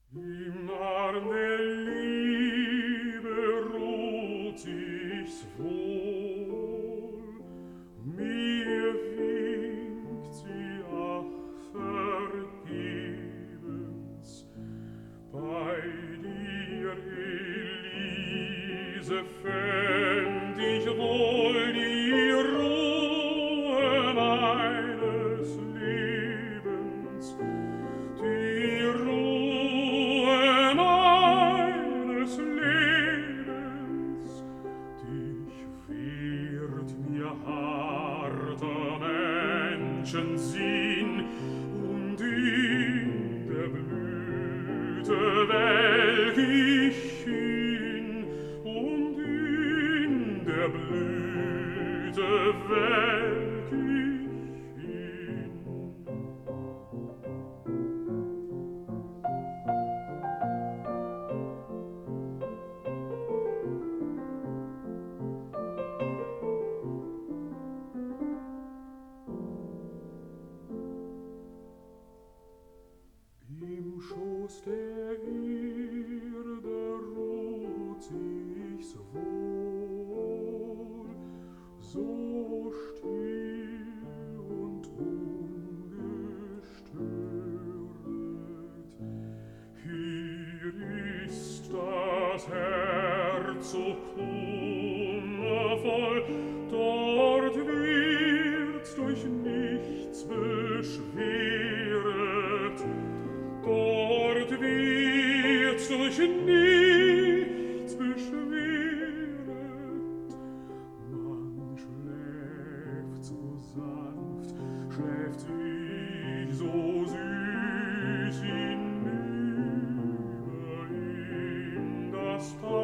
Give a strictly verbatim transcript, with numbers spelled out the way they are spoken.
Im Arm der Liebe ruht ich's wohl, mir winkt sie, ach, vergebens. Bei dir, Elise, fänd ich wohl die Ruhe meines Lebens, die Ruhe meines Lebens. Dich wehrt mir harter Menschensinn, und in der Blüte welk ich hin, und in der Blüte welk ich hin. Im Schoß der Erde ruht sich's wohl, so still und ungestört. Hier ist das Herz so kummervoll, dort wird's durch nichts beschweret, dort wird's durch nichts beschweret. Man schläft so sanft, schläft sich so süß hinüber in das Tal.